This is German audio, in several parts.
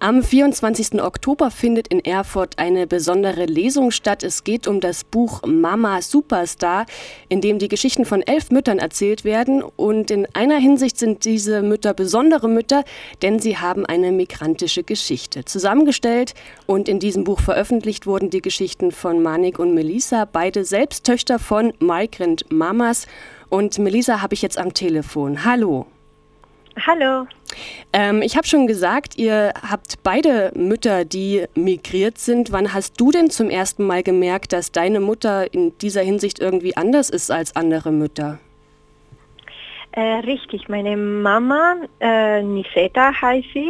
Am 24. Oktober findet in Erfurt eine besondere Lesung statt. Es geht um das Buch Mama Superstar, in dem die Geschichten von 11 Müttern erzählt werden. Und in einer Hinsicht sind diese Mütter besondere Mütter, denn sie haben eine migrantische Geschichte. Zusammengestellt und in diesem Buch veröffentlicht wurden die Geschichten von Manik und Melissa, beide selbst Töchter von Migrant Mamas. Und Melissa habe ich jetzt am Telefon. Hallo. Hallo. Ich habe schon gesagt, ihr habt beide Mütter, die migriert sind. Wann hast du denn zum ersten Mal gemerkt, dass deine Mutter in dieser Hinsicht irgendwie anders ist als andere Mütter? Richtig, meine Mama, Niseta heißt sie.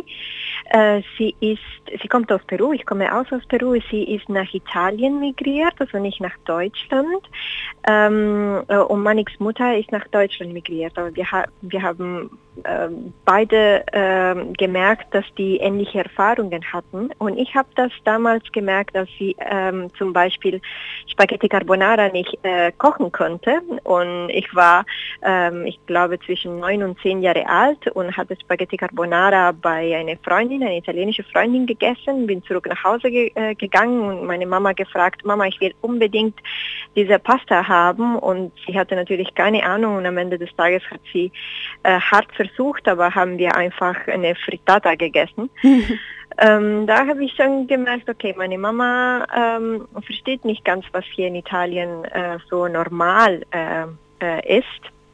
Sie kommt aus Peru, ich komme auch aus Peru. Sie ist nach Italien migriert, also nicht nach Deutschland. Und Maniks Mutter ist nach Deutschland migriert. Aber wir haben beide gemerkt, dass die ähnliche Erfahrungen hatten. Und ich habe das damals gemerkt, dass sie zum Beispiel Spaghetti Carbonara nicht kochen konnte. Und ich war, ich glaube, zwischen 9 und 10 Jahre alt und hatte Spaghetti Carbonara bei einer Freundin, eine italienische Freundin gegessen, bin zurück nach Hause gegangen und meine Mama gefragt, Mama, ich will unbedingt diese Pasta haben, und sie hatte natürlich keine Ahnung, und am Ende des Tages hat sie hart versucht, aber haben wir einfach eine Frittata gegessen. Da habe ich schon gemerkt, okay, meine Mama versteht nicht ganz, was hier in Italien so normal ist.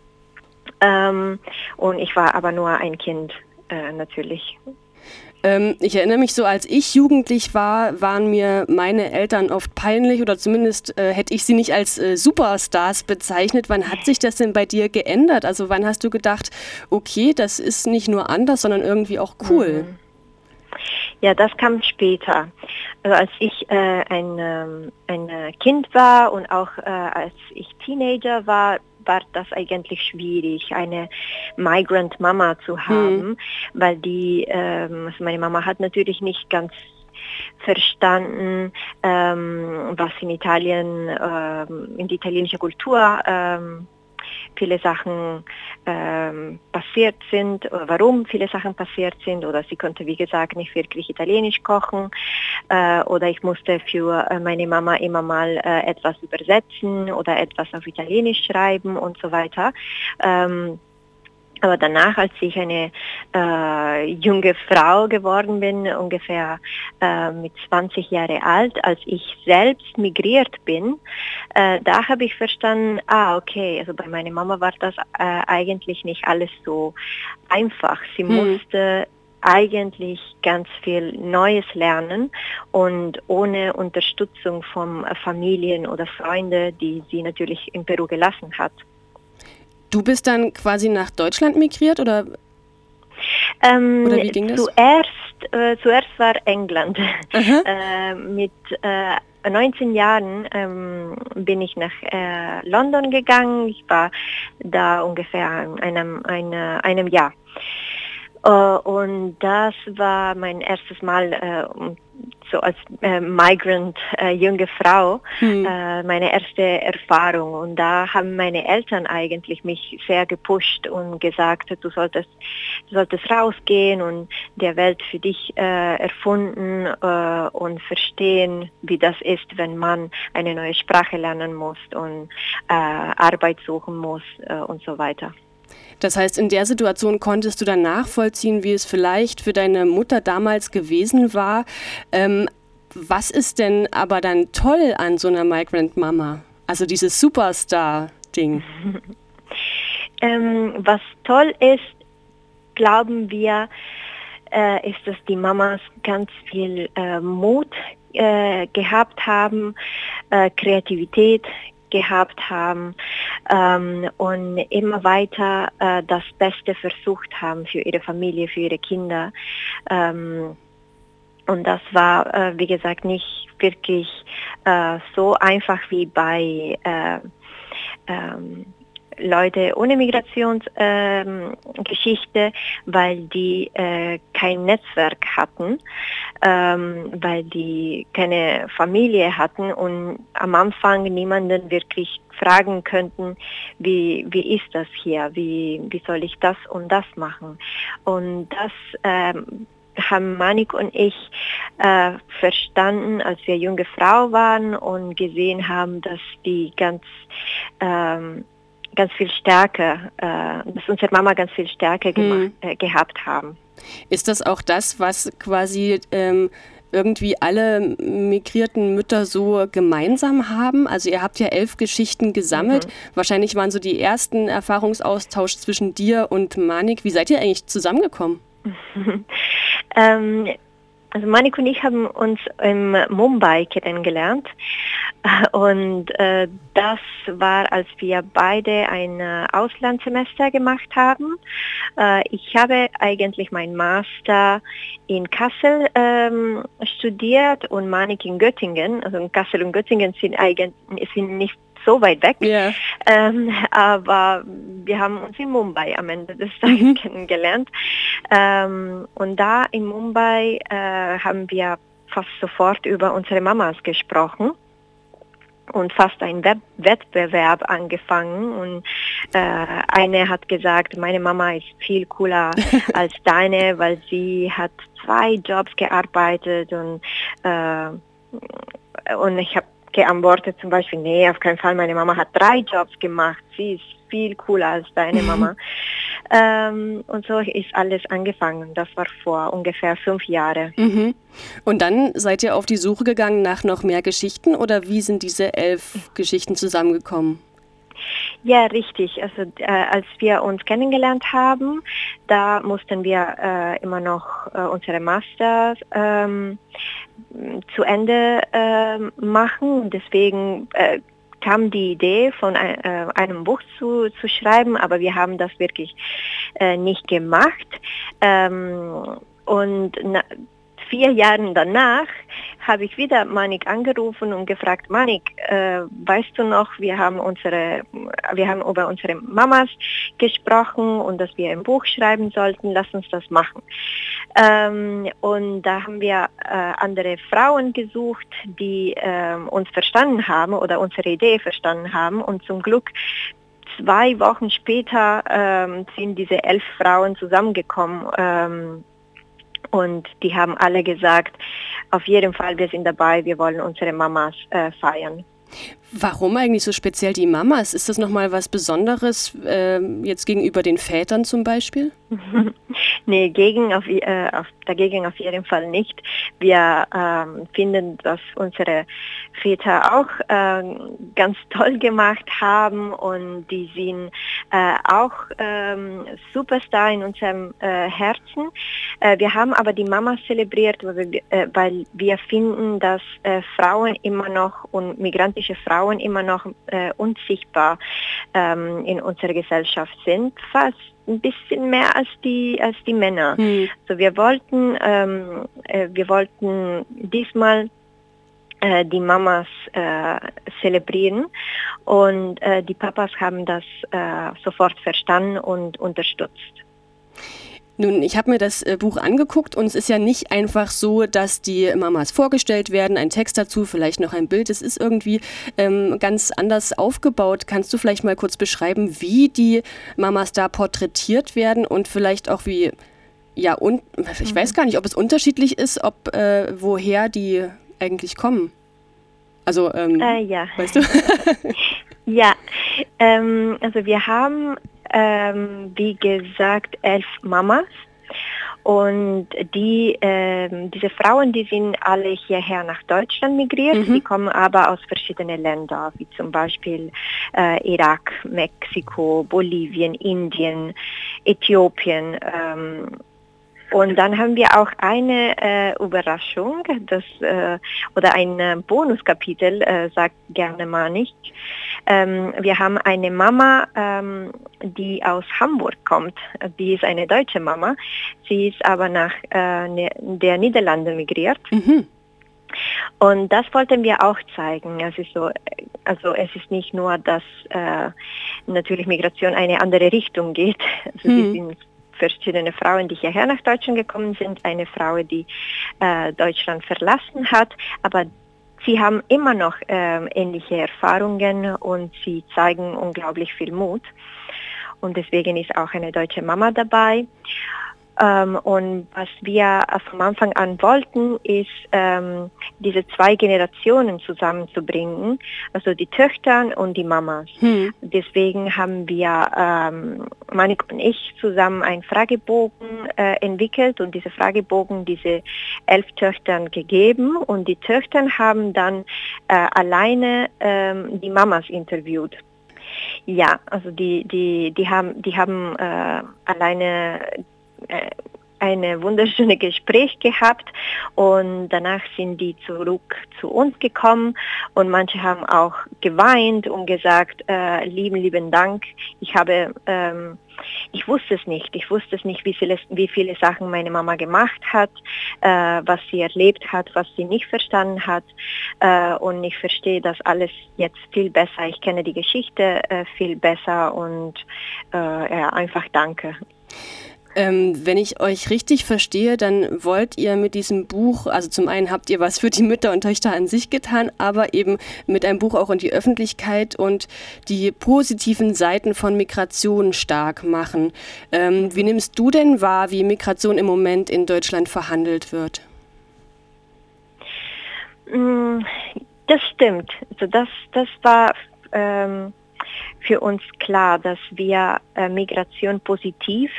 Und ich war aber nur ein Kind, natürlich. Ich erinnere mich so, als ich jugendlich war, waren mir meine Eltern oft peinlich, oder zumindest hätte ich sie nicht als Superstars bezeichnet. Wann hat sich das denn bei dir geändert? Also wann hast du gedacht, okay, das ist nicht nur anders, sondern irgendwie auch cool? Ja, das kam später. Also als ich ein Kind war und auch als ich Teenager war das eigentlich schwierig, eine Migrant Mama zu haben, weil also meine Mama hat natürlich nicht ganz verstanden, was in Italien, in die italienische Kultur viele Sachen passiert sind, oder warum viele Sachen passiert sind, oder sie konnte, wie gesagt, nicht wirklich Italienisch kochen, oder ich musste für meine Mama immer mal etwas übersetzen oder etwas auf Italienisch schreiben und so weiter. Aber danach, als ich eine junge Frau geworden bin, ungefähr mit 20 Jahre alt, als ich selbst migriert bin, da habe ich verstanden, okay, also bei meiner Mama war das eigentlich nicht alles so einfach. Sie musste eigentlich ganz viel Neues lernen, und ohne Unterstützung von Familien oder Freunden, die sie natürlich in Peru gelassen hat. Du bist dann quasi nach Deutschland migriert, oder wie ging das? Zuerst war England. Mit 19 Jahren bin ich nach London gegangen. Ich war da ungefähr einem Jahr. Und das war mein erstes Mal so als Migrant, junge Frau, meine erste Erfahrung. Und da haben meine Eltern eigentlich mich sehr gepusht und gesagt, du solltest rausgehen und der Welt für dich erfunden und verstehen, wie das ist, wenn man eine neue Sprache lernen muss und Arbeit suchen muss und so weiter. Das heißt, in der Situation konntest du dann nachvollziehen, wie es vielleicht für deine Mutter damals gewesen war. Was ist denn aber dann toll an so einer Migrant Mama? Also dieses Superstar-Ding. Was toll ist, glauben wir, ist, dass die Mamas ganz viel Mut gehabt haben, Kreativität gehabt haben und immer weiter das Beste versucht haben für ihre Familie, für ihre Kinder. Und das war, wie gesagt, nicht wirklich so einfach wie bei Leute ohne Migrationsgeschichte, weil die kein Netzwerk hatten, weil die keine Familie hatten und am Anfang niemanden wirklich fragen könnten, wie ist das hier, wie soll ich das und das machen. Und das haben Manik und ich verstanden, als wir junge Frau waren und gesehen haben, dass die ganz viel Stärke, dass unsere Mama ganz viel Stärke gehabt haben. Ist das auch das, was quasi irgendwie alle migrierten Mütter so gemeinsam haben? Also ihr habt ja 11 Geschichten gesammelt. Wahrscheinlich waren so die ersten Erfahrungsaustausch zwischen dir und Manik. Wie seid ihr eigentlich zusammengekommen? Also Manik und ich haben uns in Mumbai kennengelernt und das war, als wir beide ein Auslandssemester gemacht haben. Ich habe eigentlich meinen Master in Kassel studiert und Manik in Göttingen. Also Kassel und Göttingen sind nicht so weit weg, aber wir haben uns in Mumbai am Ende des Tages kennengelernt. Und da in Mumbai haben wir fast sofort über unsere Mamas gesprochen und fast einen Wettbewerb angefangen. Und eine hat gesagt, meine Mama ist viel cooler als deine, weil sie hat 2 Jobs gearbeitet und ich habe geantwortet zum Beispiel, nee, auf keinen Fall, meine Mama hat 3 Jobs gemacht, sie ist viel cooler als deine Mama. Und so ist alles angefangen, das war vor ungefähr 5 Jahren. Und dann seid ihr auf die Suche gegangen nach noch mehr Geschichten oder wie sind diese 11 Geschichten zusammengekommen? Ja, richtig. Also als wir uns kennengelernt haben, da mussten wir immer noch unsere Master zu Ende machen. Deswegen kam die Idee, von einem Buch zu schreiben, aber wir haben das wirklich nicht gemacht. Und 4 Jahre danach habe ich wieder Manik angerufen und gefragt, Manik, weißt du noch, wir haben über unsere Mamas gesprochen und dass wir ein Buch schreiben sollten, lass uns das machen. Und da haben wir andere Frauen gesucht, die uns verstanden haben oder unsere Idee verstanden haben und zum Glück 2 Wochen später sind diese 11 Frauen zusammengekommen. Und die haben alle gesagt, auf jeden Fall, wir sind dabei, wir wollen unsere Mamas feiern. Warum eigentlich so speziell die Mamas? Ist das nochmal was Besonderes jetzt gegenüber den Vätern zum Beispiel? Nee, dagegen auf jeden Fall nicht. Wir finden, dass unsere Väter auch ganz toll gemacht haben und die sind auch Superstar in unserem Herzen. Wir haben aber die Mamas zelebriert, weil wir finden, dass Frauen immer noch und migrantische Frauen immer noch unsichtbar in unserer Gesellschaft sind, fast ein bisschen mehr als die Männer. Also wir wollten diesmal die Mamas zelebrieren und die Papas haben das sofort verstanden und unterstützt. Nun, ich habe mir das Buch angeguckt und es ist ja nicht einfach so, dass die Mamas vorgestellt werden, ein Text dazu, vielleicht noch ein Bild. Es ist irgendwie ganz anders aufgebaut. Kannst du vielleicht mal kurz beschreiben, wie die Mamas da porträtiert werden und vielleicht auch wie, ja, und ich weiß gar nicht, ob es unterschiedlich ist, woher die eigentlich kommen. Also, ja. Weißt du? Ja, also wir haben wie gesagt 11 Mamas und diese Frauen, die sind alle hierher nach Deutschland migriert, die kommen aber aus verschiedenen Ländern, wie zum Beispiel Irak, Mexiko, Bolivien, Indien, Äthiopien. Und dann haben wir auch eine Überraschung, oder ein Bonuskapitel, sagt gerne Manik. Wir haben eine Mama, die aus Hamburg kommt. Die ist eine deutsche Mama. Sie ist aber nach der Niederlande migriert. Und das wollten wir auch zeigen. Es ist nicht nur, dass natürlich Migration eine andere Richtung geht. Also sie sind verschiedene Frauen, die hierher nach Deutschland gekommen sind, eine Frau, die Deutschland verlassen hat, aber sie haben immer noch ähnliche Erfahrungen und sie zeigen unglaublich viel Mut und deswegen ist auch eine deutsche Mama dabei. Und was wir vom Anfang an wollten, ist, diese zwei Generationen zusammenzubringen, also die Töchter und die Mamas. Deswegen haben wir, Manik und ich, zusammen einen Fragebogen entwickelt und diese Fragebogen, diese 11 Töchtern gegeben, und die Töchter haben dann alleine die Mamas interviewt. Ja, also die haben alleine eine wunderschöne Gespräch gehabt, und danach sind die zurück zu uns gekommen, und manche haben auch geweint und gesagt, lieben Dank, ich wusste es nicht, wie viele Sachen meine Mama gemacht hat, was sie erlebt hat, was sie nicht verstanden hat, und ich verstehe das alles jetzt viel besser, ich kenne die Geschichte viel besser, und einfach danke. Wenn ich euch richtig verstehe, dann wollt ihr mit diesem Buch, also zum einen habt ihr was für die Mütter und Töchter an sich getan, aber eben mit einem Buch auch in die Öffentlichkeit und die positiven Seiten von Migration stark machen. Wie nimmst du denn wahr, wie Migration im Moment in Deutschland verhandelt wird? Das stimmt. Also das war für uns klar, dass wir Migration positiv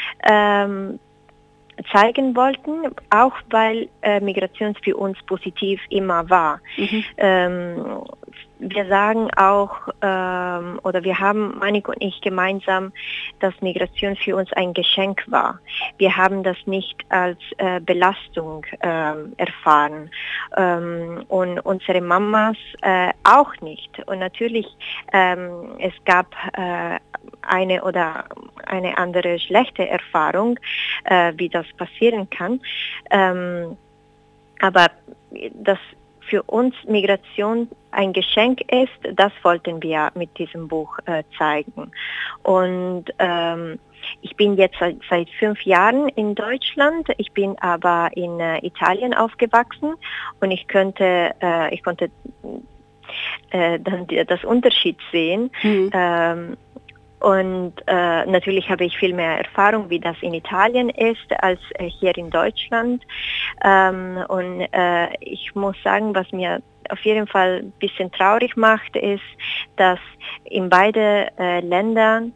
zeigen wollten, auch weil Migration für uns positiv immer war. Wir sagen auch, oder wir haben, Manik und ich, gemeinsam, dass Migration für uns ein Geschenk war. Wir haben das nicht als Belastung erfahren, und unsere Mamas auch nicht. Und natürlich, es gab eine oder eine andere schlechte Erfahrung, wie das passieren kann. Aber dass für uns Migration ein Geschenk ist, das wollten wir mit diesem Buch zeigen. Und ich bin jetzt seit 5 Jahren in Deutschland, ich bin aber in Italien aufgewachsen, und ich konnte dann das Unterschied sehen. Und natürlich habe ich viel mehr Erfahrung, wie das in Italien ist, als hier in Deutschland. Und ich muss sagen, was mir auf jeden Fall ein bisschen traurig macht, ist, dass in beide Ländern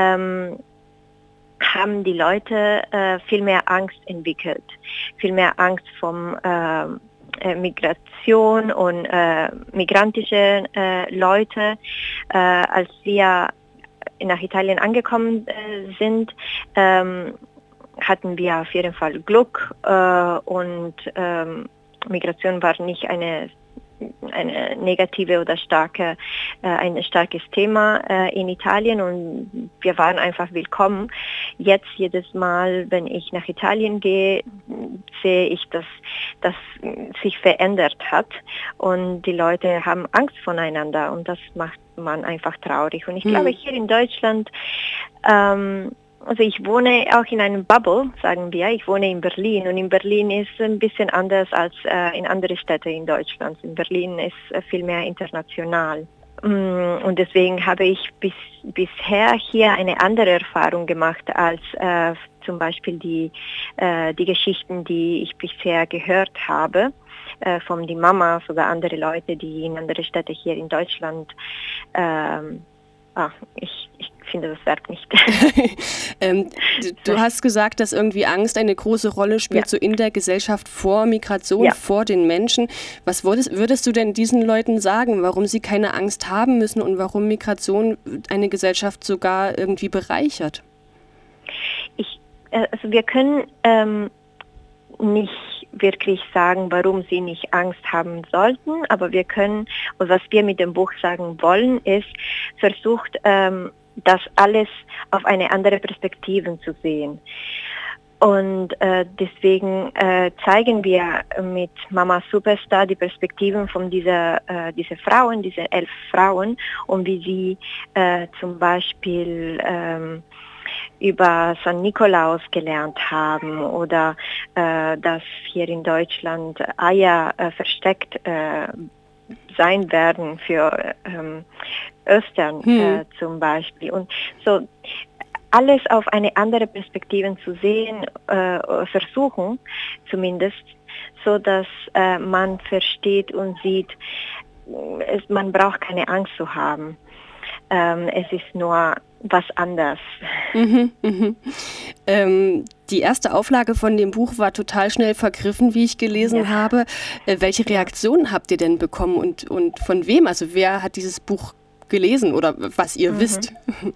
haben die Leute viel mehr Angst entwickelt, viel mehr Angst vom Migration und migrantische Leute, als wir nach Italien angekommen sind, hatten wir auf jeden Fall Glück, und Migration war nicht eine negative oder ein starkes Thema in Italien, und wir waren einfach willkommen. Jetzt jedes Mal, wenn ich nach Italien gehe, sehe ich, dass das sich verändert hat, und die Leute haben Angst voneinander, und das macht man einfach traurig. Und ich glaube, hier in Deutschland, also ich wohne auch in einem Bubble, sagen wir. Ich wohne in Berlin, und in Berlin ist es ein bisschen anders als in anderen Städten in Deutschland. In Berlin ist viel mehr international. Und deswegen habe ich bisher hier eine andere Erfahrung gemacht als zum Beispiel die Geschichten, die ich bisher gehört habe von den Mamas oder andere Leute, die in andere Städte hier in Deutschland. Ich finde das Verb nicht. Du hast gesagt, dass irgendwie Angst eine große Rolle spielt, so in der Gesellschaft vor Migration, vor den Menschen. Was würdest du denn diesen Leuten sagen, warum sie keine Angst haben müssen und warum Migration eine Gesellschaft sogar irgendwie bereichert? Also wir können nicht wirklich sagen, warum sie nicht Angst haben sollten, aber wir können, und was wir mit dem Buch sagen wollen, ist, versucht, das alles auf eine andere Perspektive zu sehen. Und deswegen zeigen wir mit Mama Superstar die Perspektiven von diese Frauen, diese 11 Frauen, und wie sie zum Beispiel über San Nikolaus gelernt haben, oder dass hier in Deutschland Eier versteckt sein werden für Ostern zum Beispiel. Und so alles auf eine andere Perspektive zu sehen, versuchen zumindest, so dass man versteht und sieht, man braucht keine Angst zu haben. Es ist nur was anderes. Die erste Auflage von dem Buch war total schnell vergriffen, wie ich gelesen habe. Welche Reaktionen habt ihr denn bekommen und von wem? Also wer hat dieses Buch gelesen oder was ihr wisst?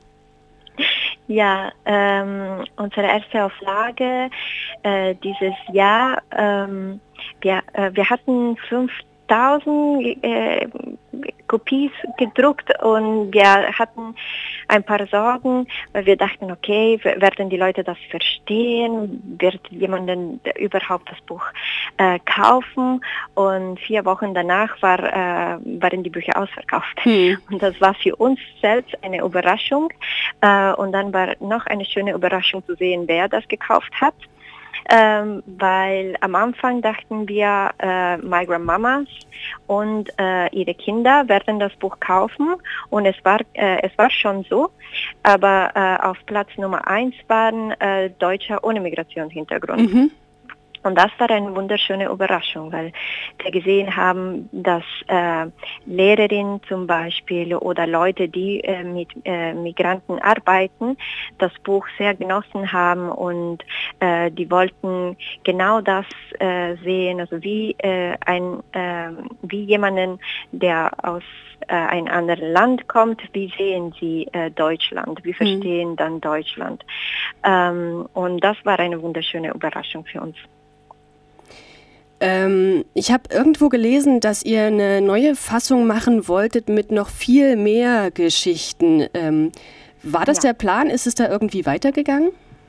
Ja, unsere erste Auflage dieses Jahr, wir hatten 5000 Kopies gedruckt und wir hatten ein paar Sorgen, weil wir dachten, okay, werden die Leute das verstehen? Wird jemand überhaupt das Buch kaufen? Und 4 Wochen danach waren die Bücher ausverkauft. Und das war für uns selbst eine Überraschung. Und dann war noch eine schöne Überraschung zu sehen, wer das gekauft hat. Weil am Anfang dachten wir, Migrant Mamas und ihre Kinder werden das Buch kaufen und es war schon so, aber auf Platz Nummer 1 waren Deutsche ohne Migrationshintergrund. Und das war eine wunderschöne Überraschung, weil wir gesehen haben, dass Lehrerinnen zum Beispiel oder Leute, die mit Migranten arbeiten, das Buch sehr genossen haben und die wollten genau das sehen, also wie jemanden, der aus ein anderes Land kommt, wie sehen sie Deutschland, wie verstehen dann Deutschland. Und das war eine wunderschöne Überraschung für uns. Ich habe irgendwo gelesen, dass ihr eine neue Fassung machen wolltet mit noch viel mehr Geschichten. War das der Plan? Ist es da irgendwie weitergegangen?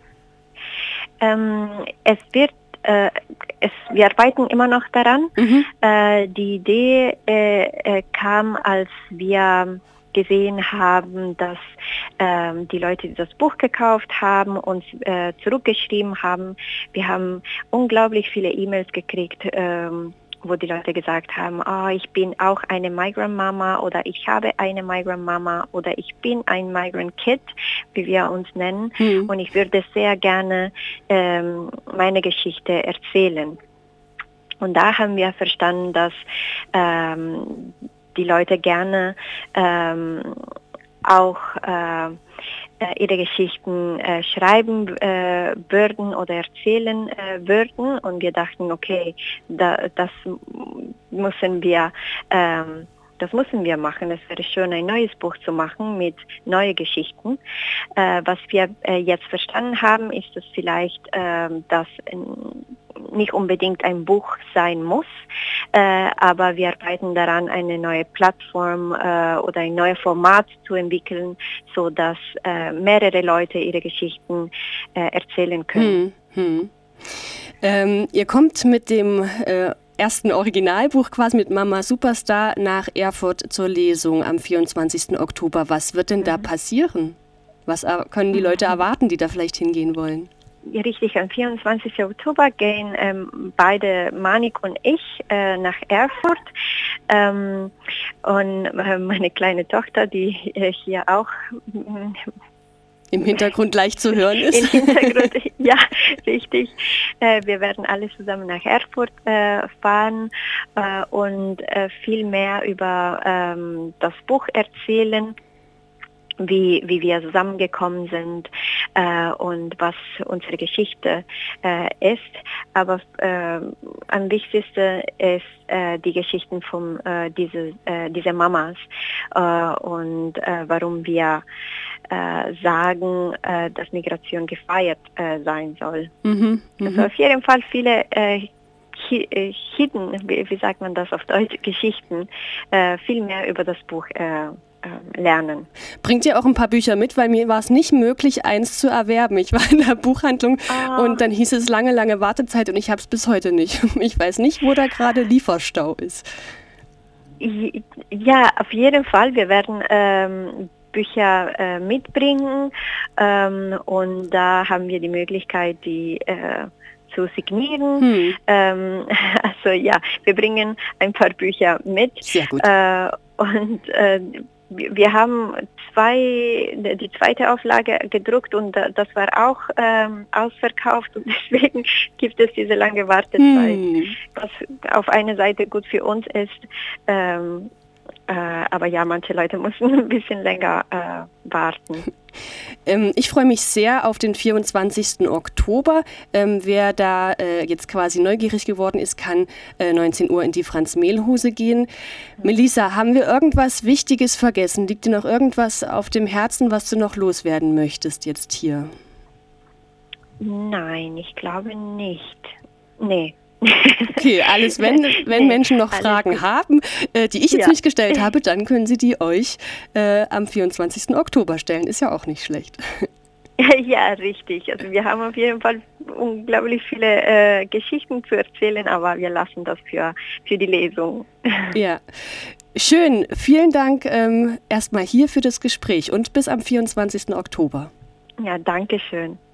Wir arbeiten immer noch daran. Die Idee kam, als wir gesehen haben, dass die Leute, die das Buch gekauft haben, uns zurückgeschrieben haben. Wir haben unglaublich viele E-Mails gekriegt, wo die Leute gesagt haben, ich bin auch eine Migrant Mama oder ich habe eine Migrant Mama oder ich bin ein Migrant Kid, wie wir uns nennen, und ich würde sehr gerne meine Geschichte erzählen. Und da haben wir verstanden, dass die Leute gerne auch ihre Geschichten schreiben würden oder erzählen würden. Und wir dachten, okay, das müssen wir machen. Es wäre schön, ein neues Buch zu machen mit neuen Geschichten. Was wir jetzt verstanden haben, ist, dass vielleicht das nicht unbedingt ein Buch sein muss, aber wir arbeiten daran, eine neue Plattform oder ein neues Format zu entwickeln, so dass mehrere Leute ihre Geschichten erzählen können. Ihr kommt mit dem ersten Originalbuch quasi mit Mama Superstar nach Erfurt zur Lesung am 24. Oktober. Was wird denn da passieren? Was können die Leute erwarten, die da vielleicht hingehen wollen? Ja, richtig, am 24. Oktober gehen beide, Manik und ich, nach Erfurt. Und meine kleine Tochter, die hier auch im Hintergrund leicht zu hören ist. Im Hintergrund, ja, richtig. Wir werden alle zusammen nach Erfurt fahren und viel mehr über das Buch erzählen. Wie wir zusammengekommen sind und was unsere Geschichte ist. Aber am wichtigsten ist die Geschichten von diese Mamas und warum wir sagen, dass Migration gefeiert sein soll. Also auf jeden Fall viele hidden, wie sagt man das auf Deutsch, Geschichten, viel mehr über das Buch lernen. Bringt ihr auch ein paar Bücher mit, weil mir war es nicht möglich, eins zu erwerben. Ich war in der Buchhandlung und dann hieß es lange Wartezeit und ich habe es bis heute nicht. Ich weiß nicht, wo da gerade Lieferstau ist. Ja, auf jeden Fall. Wir werden Bücher mitbringen und da haben wir die Möglichkeit, die zu signieren. Also ja, wir bringen ein paar Bücher mit. Sehr gut. Und wir haben die zweite Auflage gedruckt und das war auch ausverkauft und deswegen gibt es diese lange Wartezeit, was auf einer Seite gut für uns ist. Aber ja, manche Leute müssen ein bisschen länger warten. Ich freue mich sehr auf den 24. Oktober. Wer da jetzt quasi neugierig geworden ist, kann 19 Uhr in die Franz-Mehl-Huse gehen. Melissa, haben wir irgendwas Wichtiges vergessen? Liegt dir noch irgendwas auf dem Herzen, was du noch loswerden möchtest jetzt hier? Nein, ich glaube nicht. Nee. Okay, alles, wenn Menschen noch Fragen haben, die ich jetzt nicht gestellt habe, dann können sie die euch am 24. Oktober stellen. Ist ja auch nicht schlecht. Ja, richtig. Also wir haben auf jeden Fall unglaublich viele Geschichten zu erzählen, aber wir lassen das für die Lesung. Ja, schön. Vielen Dank erstmal hier für das Gespräch und bis am 24. Oktober. Ja, danke schön.